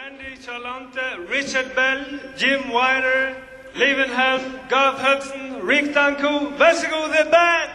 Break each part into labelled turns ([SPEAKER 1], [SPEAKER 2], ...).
[SPEAKER 1] Randy Charlante, Richard Bell, Jim Wilder, Levenham, Garth Hudson, Rick Danko, varsågod the band!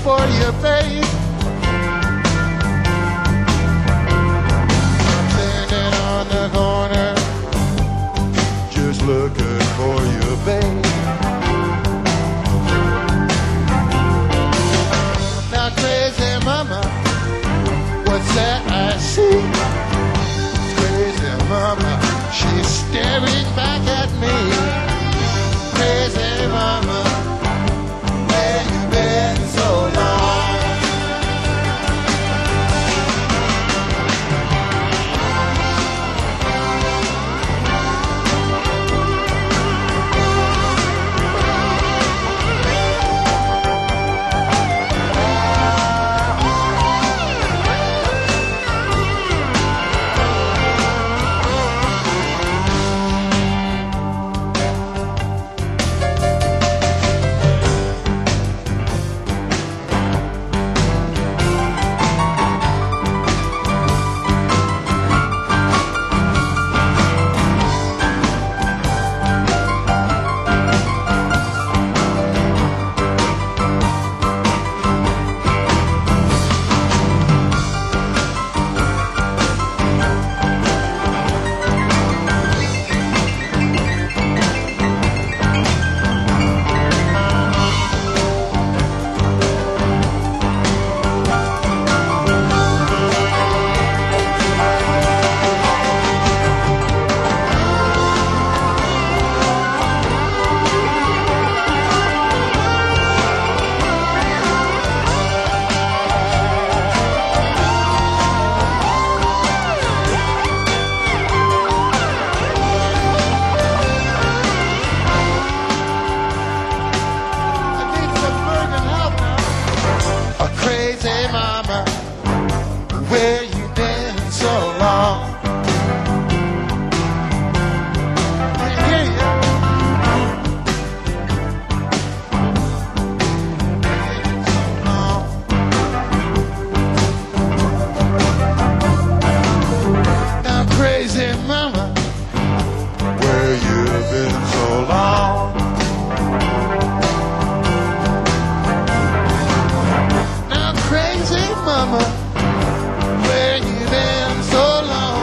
[SPEAKER 2] for you, babe. Standing on the corner, just looking for you, babe. Now, crazy mama, what's that I see? Crazy mama, she's staring back at me. Crazy mama, where you been so long? Where you been so long? Can't hear you. Now, crazy mama, where you been so long? Now, crazy mama, where you been so long?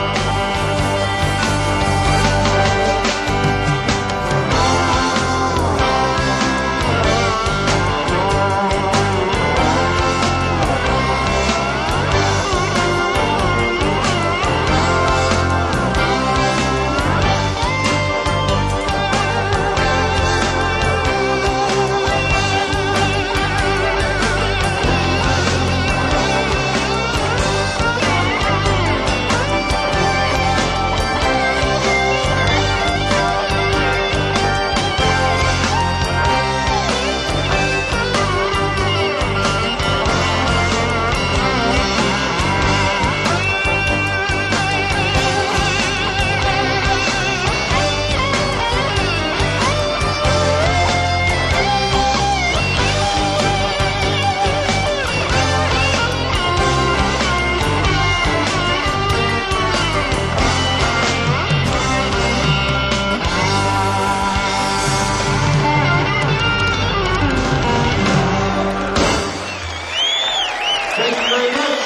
[SPEAKER 2] Thank you very much.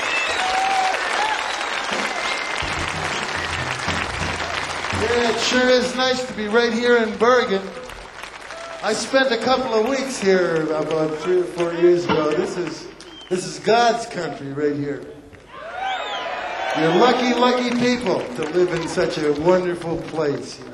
[SPEAKER 2] Yeah, it sure is nice to be right here in Bergen. I spent a couple of weeks here about 3 or 4 years ago. This is God's country right here. You're lucky, lucky people to live in such a wonderful place, you know.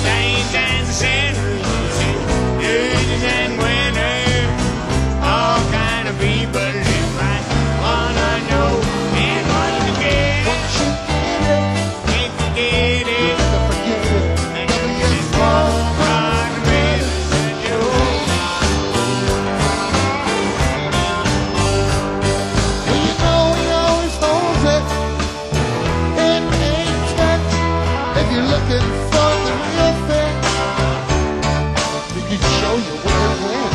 [SPEAKER 3] All
[SPEAKER 2] looking for the real thing. We can show you where it went.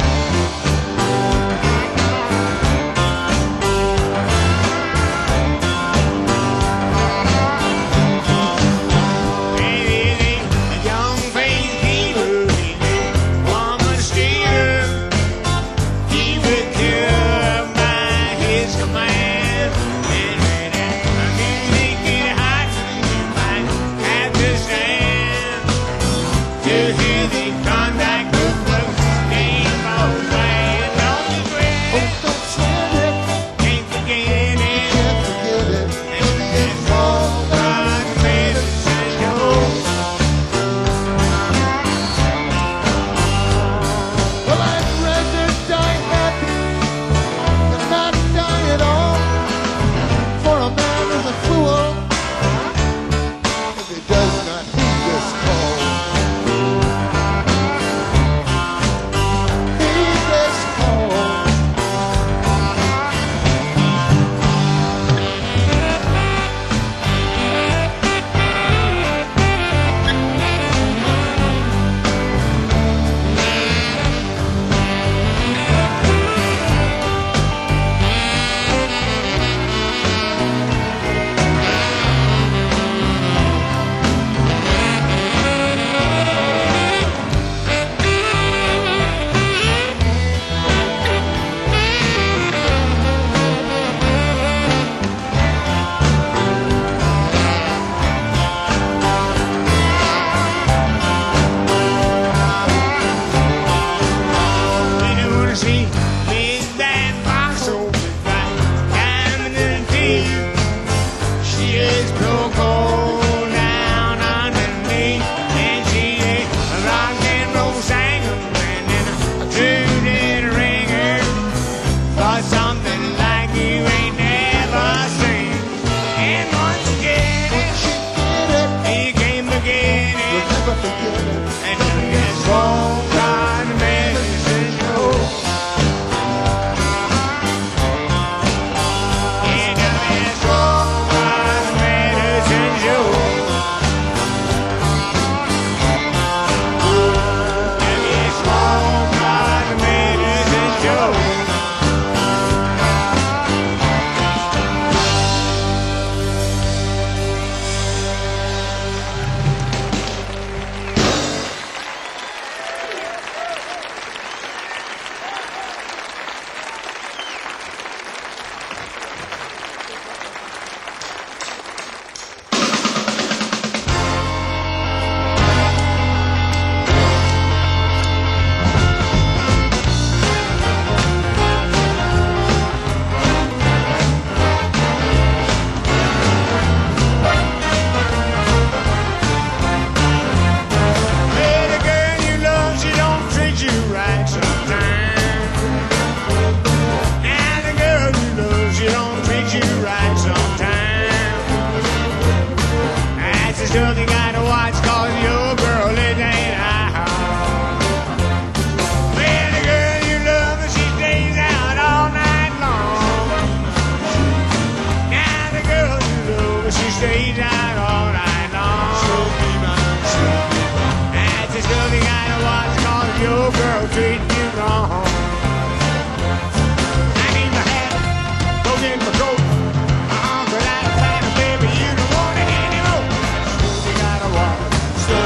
[SPEAKER 3] Stuff you gotta watch, cause your girl it ain't out. Well, the girl you love, she stays out all night long. Now the girl you love, she stays out all night long. That's the stuff you gotta watch, cause your girl treating you wrong. I need my hat, go get my coat. But I don't find a baby, you don't want it anymore. You gotta walk.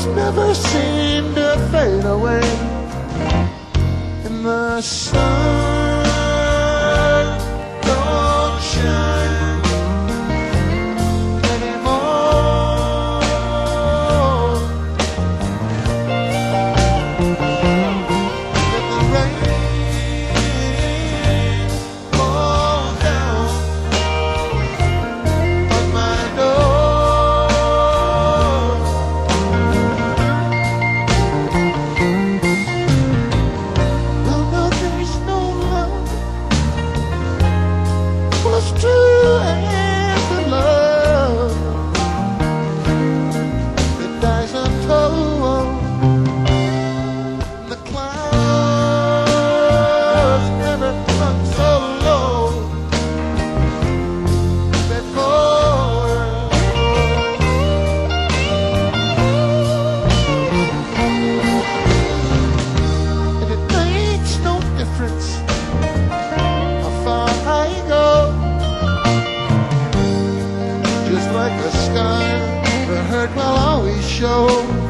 [SPEAKER 2] never seem to fade away. And the sun don't shine anymore. And the rain falls down on my door. No, no, there's no love was true as the love that dies untold. The clouds never hung so low before. And it makes no difference how far I go. Just like the sky, the hurt will always show.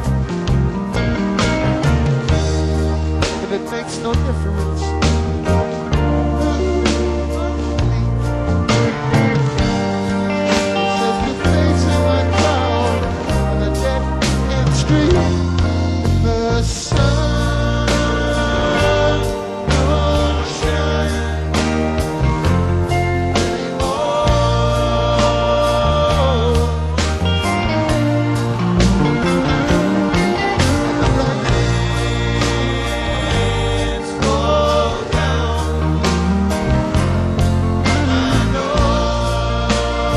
[SPEAKER 2] And it makes no difference. Just the face in my crowd on the dead end street. The sun don't shine anymore. Rains fall down my door.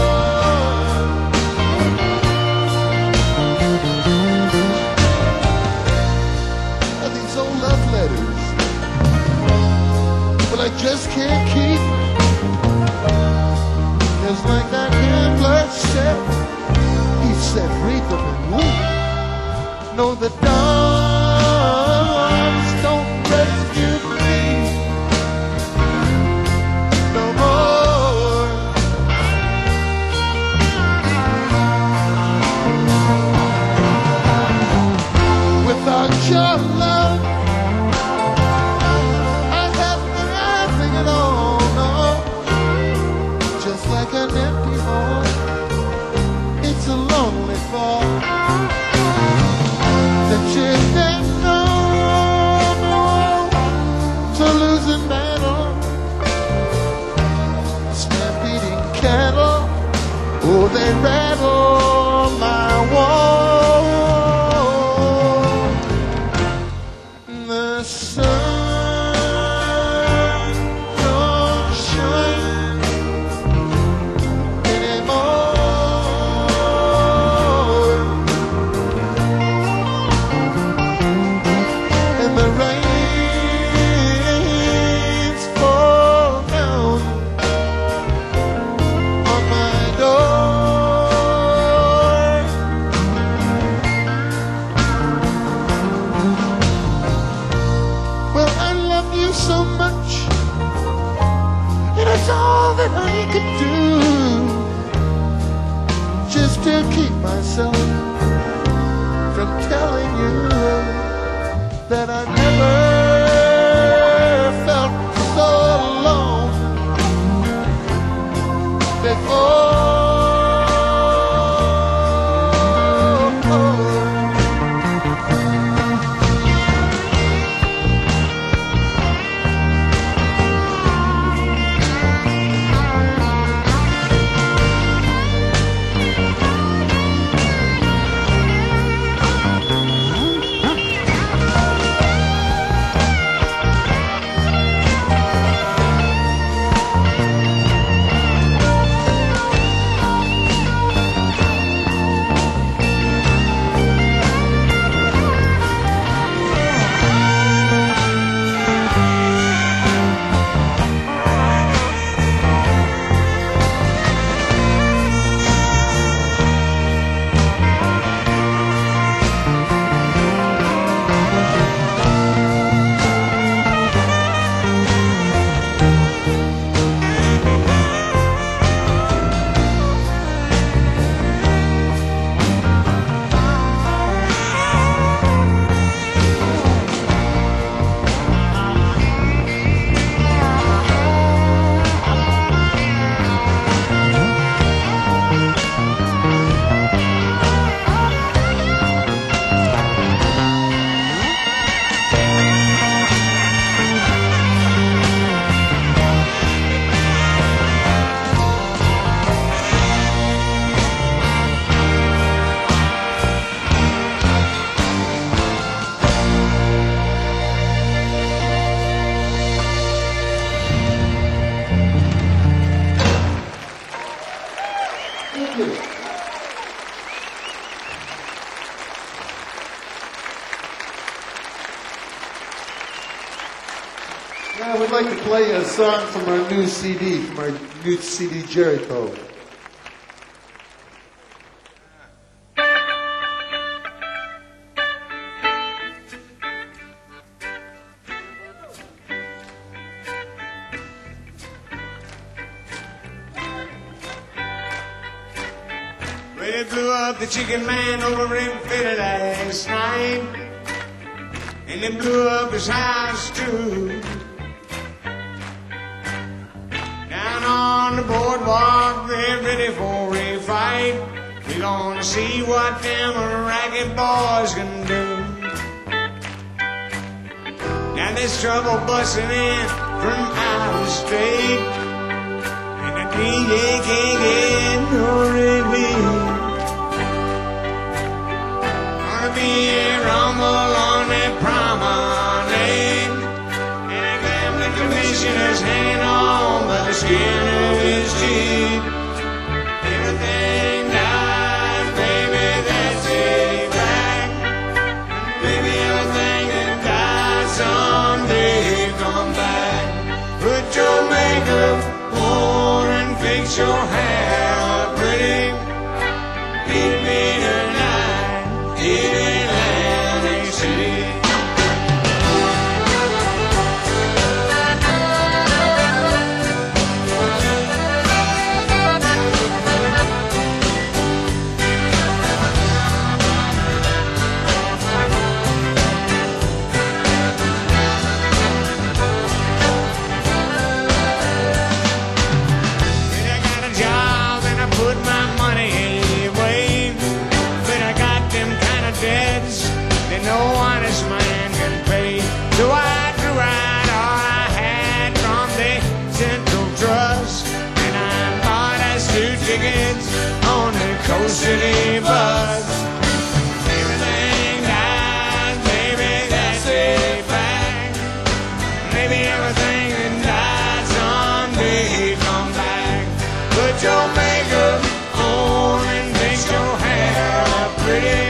[SPEAKER 2] And these old love letters, well, I just can't keep. Just like that gambler said, he said, read them and weep. No, the dawn's don't rescue me no more. Without your love, I have nothing at all, no. Just like an empty home, it's a lonely fall. The chicken to losing battle, stampeding cattle, oh, they rattle my wall. The sun don't shine anymore. And the rains fall down on my door. Well, I love you so much, and it's all that I could do just to keep myself from telling you that I never felt so alone before. I would like to play a song from our new CD, Jericho.
[SPEAKER 3] Well, they blew up the chicken man over in Philly last night. And they blew up his house too. Down on the boardwalk, they're ready for a fight. We're gonna see what them ragged boys can do. Now there's trouble busting in from out of state. And the DJ can't get no relief. Gonna be a rumble on that promenade. And a gambling commissioner's hanging on by the skin of his teeth. Everything dies, baby, that's a fact. Maybe everything that dies someday come back. Put your makeup on and fix your hair pretty. Meet me tonight in Atlantic City. No honest man can pay. So I drew out all I had from the Central Trust, and I bought us 2 tickets on the Coast City bus. Everything dies, baby, that's a fact. Maybe everything that dies someday come back. Put your makeup on and fix your hair up pretty.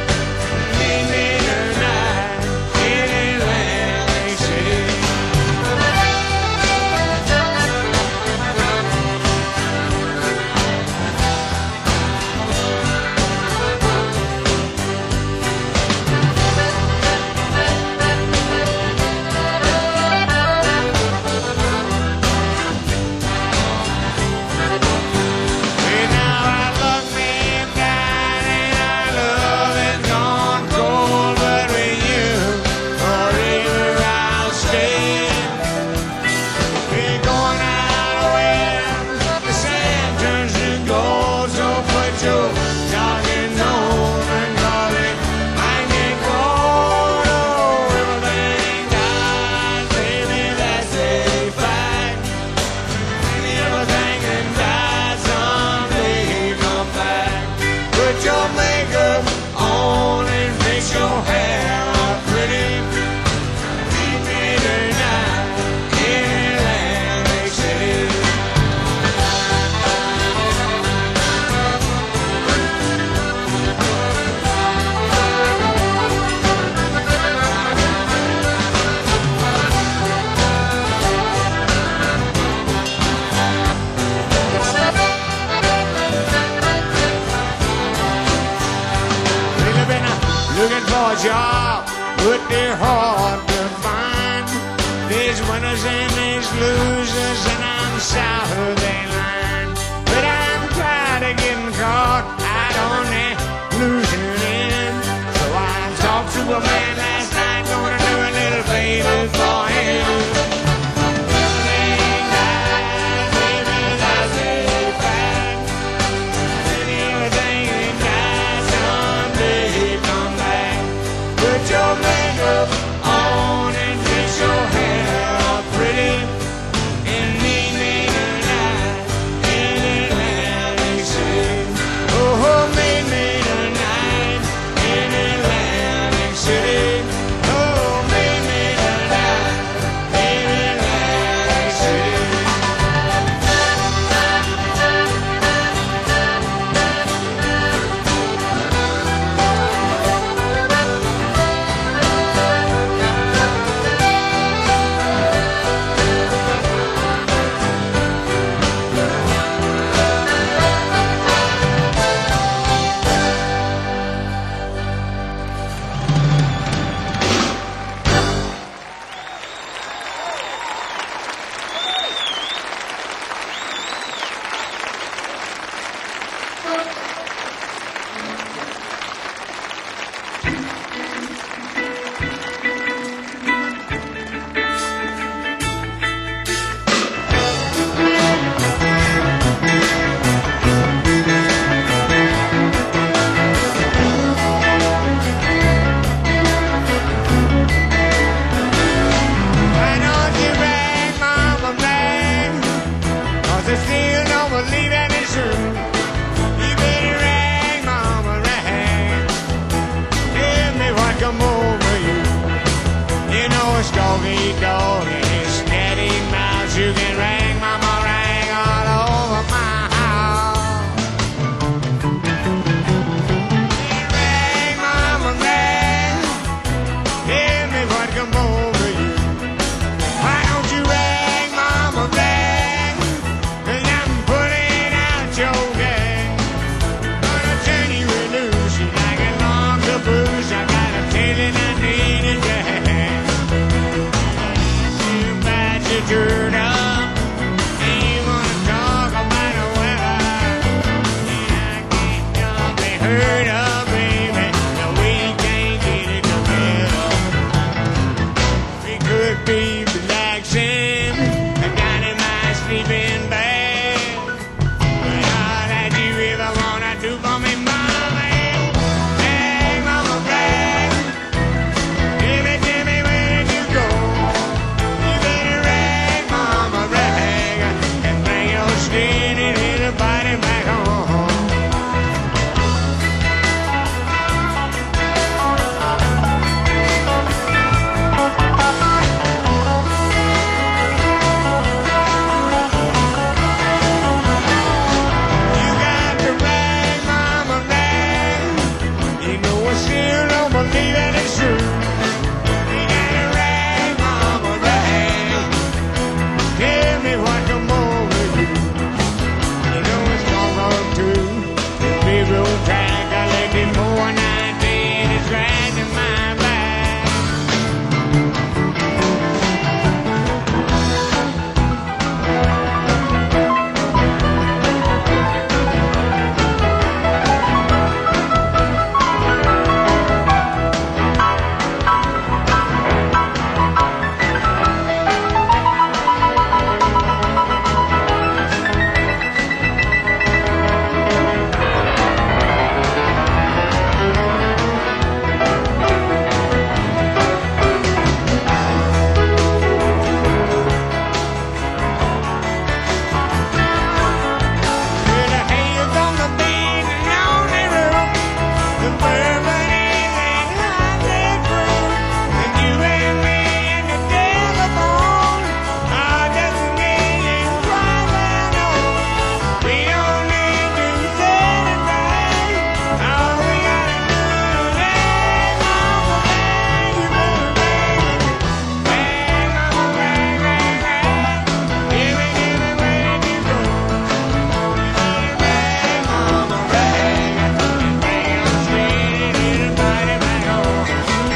[SPEAKER 3] Job, but they're hard to find. There's winners and there's losers, and I'm south of that line. But I'm tired of getting caught out on that losing end. So I talked to a man last night, gonna do a little favor for him. Everything dies, baby, that's a fact. Everything that dies someday come back. Put your makeup on and fix your hair up pretty, and meet me tonight in Atlantic City. Oh, meet me tonight in Atlantic City. Oh, meet me tonight in injured up. And you wanna talk about the weather. And I can't just be hurt up, baby. No, we can't get it together. We could be relaxing. I got in my sleeping bag. But all that you ever wanna do for me, mama, bag, mama, bag. Give it to me when you go. You better rag, mama, rag, and bring your skinny little body back home. You got to rag, mama, rag. You know I still don't believe that it's true. You got to rag, mama, rag. Tell me what come over you. You know it's gonna run too. This big road track I left it more than I did. It's riding my back. Well, hey, you're gonna be the lonely room. The bourbon is that hot fruit. And you and me and the telephone are just getting driving on. We don't need to celebrate. All we gotta do is rag, mama, rag. You better rag, mama, rag, rag, rag. Give me where you go. Rag, mama, rag, and bring your sweet little body back home.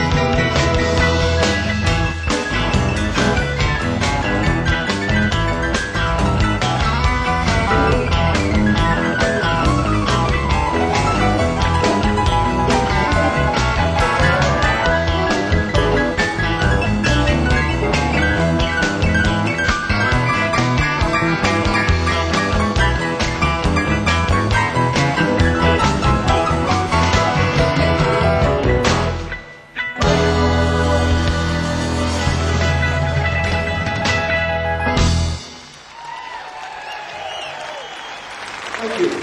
[SPEAKER 2] Thank you.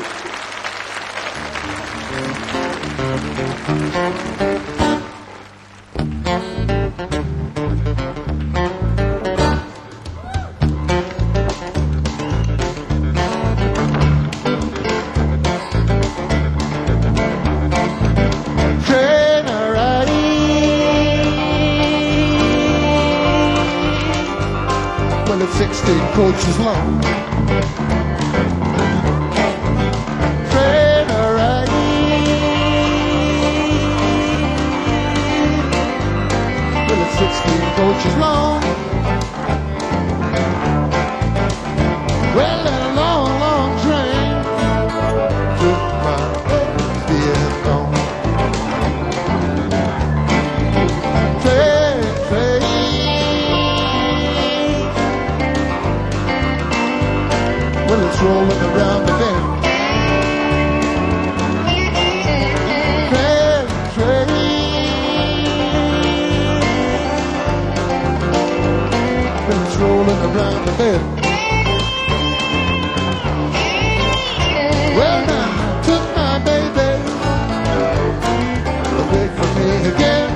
[SPEAKER 2] Train a well, it's 16 coaches long. Train a well, it's 16 coaches long. Well, that long, long train took my Vietnam. Train, well, it's rolling around the bend. Train, well, it's rolling around the bend. Well, now, took my baby away from me again.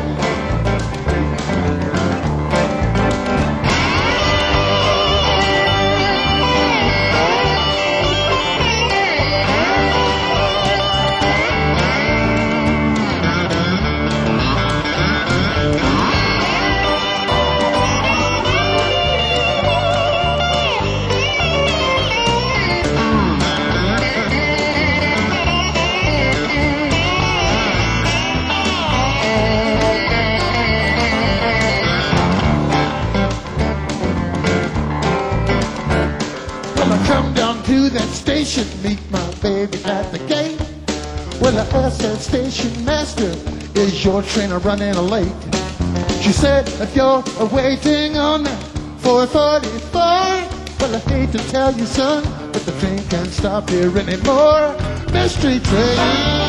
[SPEAKER 2] to that station, meet my baby at the gate. Well, I asked that station master, is your train running late? She said, if you're waiting on that 445, well, I hate to tell you, son, but the train can't stop here anymore. Mystery train.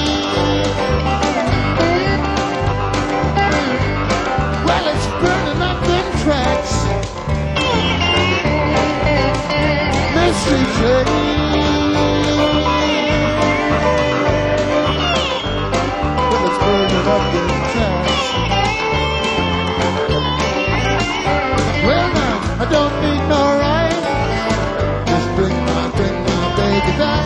[SPEAKER 2] Well, it's burning up them tracks. Mystery train. Well, it's burning up them tracks. Well, now, I don't need no ride. Just bring my baby back.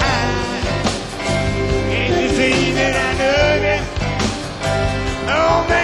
[SPEAKER 3] Oh, man.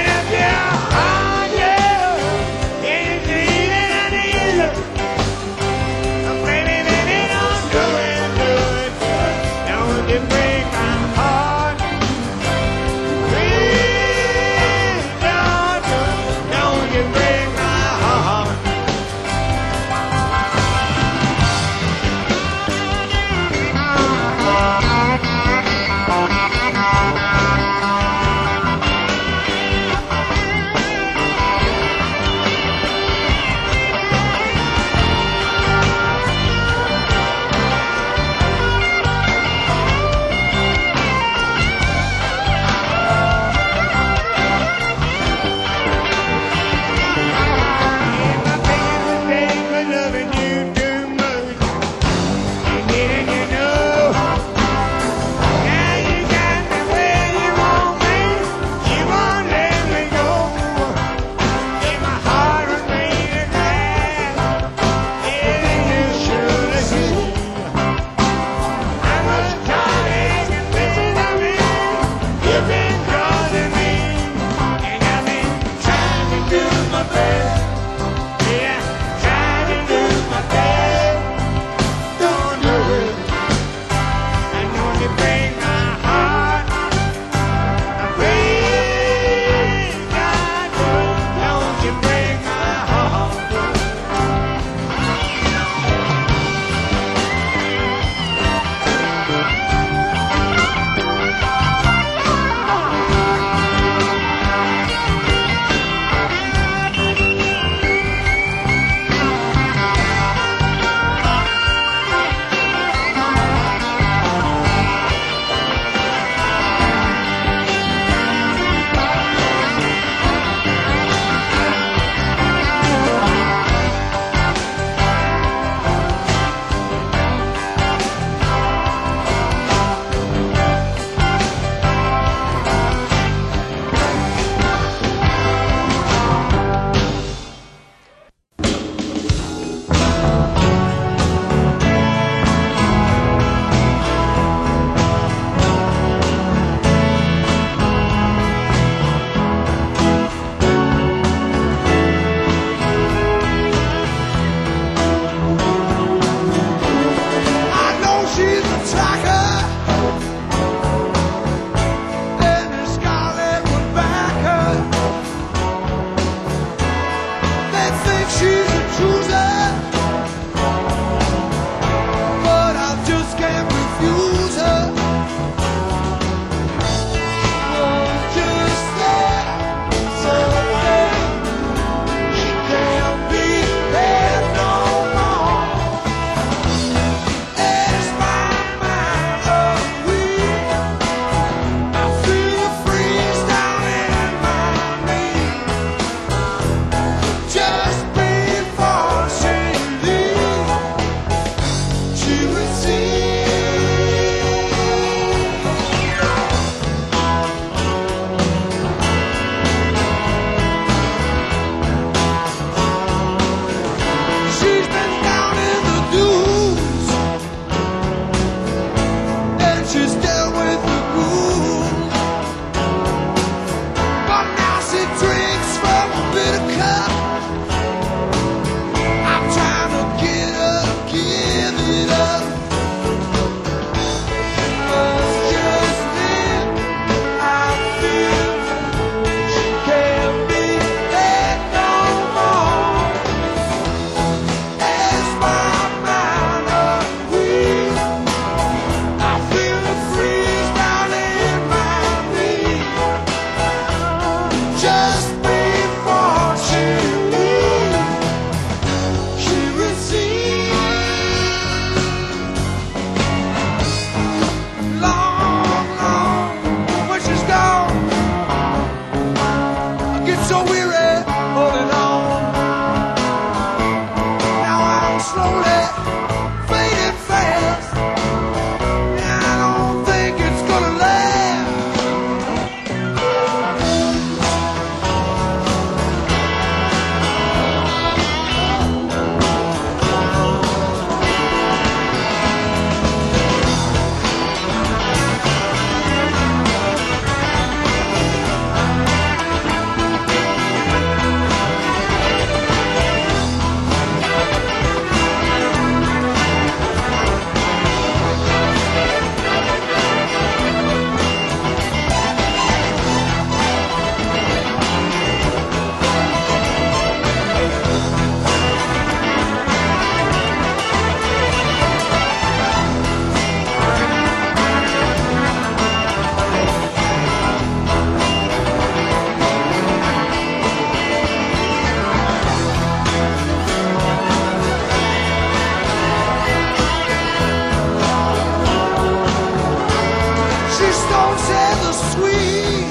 [SPEAKER 3] sweet.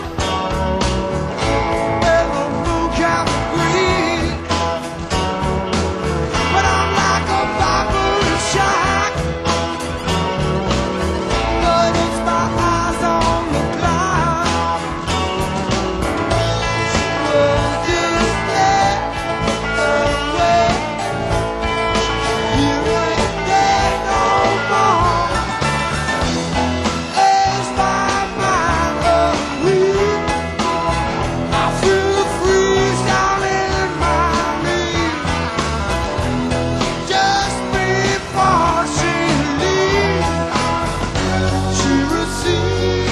[SPEAKER 3] And the moon can green. But I'm like a five-foot shark. But it's my eyes on the clock. So just step away. You ain't there no more. As my mind weak, I feel the freeze down in my knees. Just before she leaves, she receives.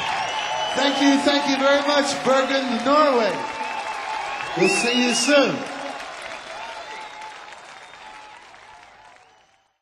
[SPEAKER 2] Thank you very much, Bergen, Norway. We'll see you soon.